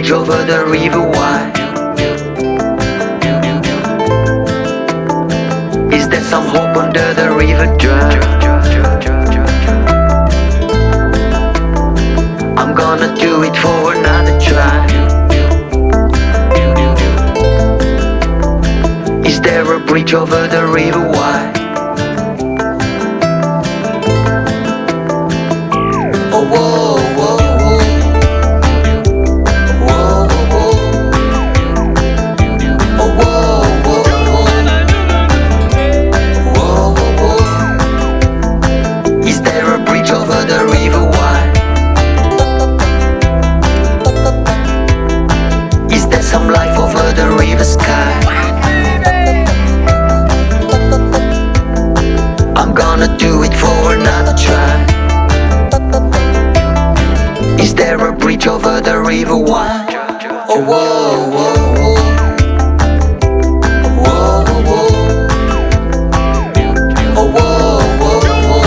bridge over the river Wye? Is there some hope under the river dry? I'm gonna do it for another try. Is there a bridge over the river Wye? Oh, whoa, whoa, whoa. Whoa, whoa. Oh, whoa, whoa, whoa. Whoa, whoa. Is there a bridge over the river Wye? Is there some life over the river sky? I'm gonna do it for another try. Is there a bridge over the river Wye? Oh, whoa, whoa, whoa. Whoa, whoa. Oh, whoa, whoa, whoa.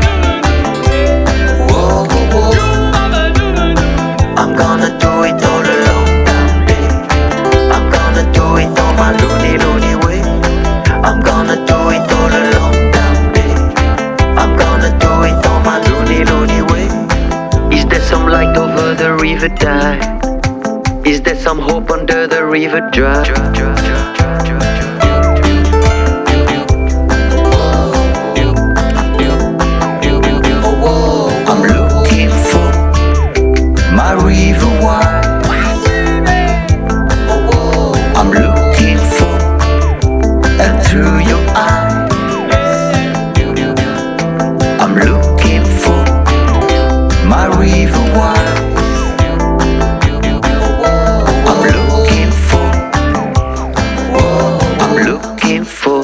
Whoa, whoa. I'm gonna do it all alone someday. I'm gonna do it on my loony, loony way. I'm gonna do it all alone someday. I'm gonna do it on my loony, loony way. Is there some light over the river Dye? Is there some hope under the river dry? I'm looking for my river Wye. I'm looking for, and through your eyes, I'm looking for my river Wye. I'm looking for, I'm looking for.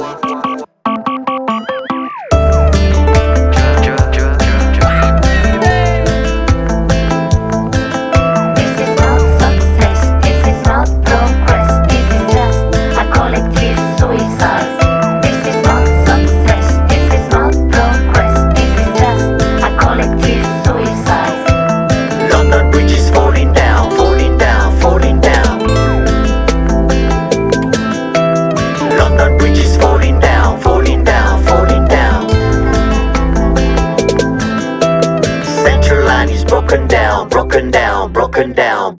This is not success, this is not progress, this is just a collective suicide. This is not success, this is not progress, this is just a collective suicide. London Bridge is falling down, falling down, falling down. London Bridge is falling down, falling down, falling down. Central line is broken down, broken down, broken down.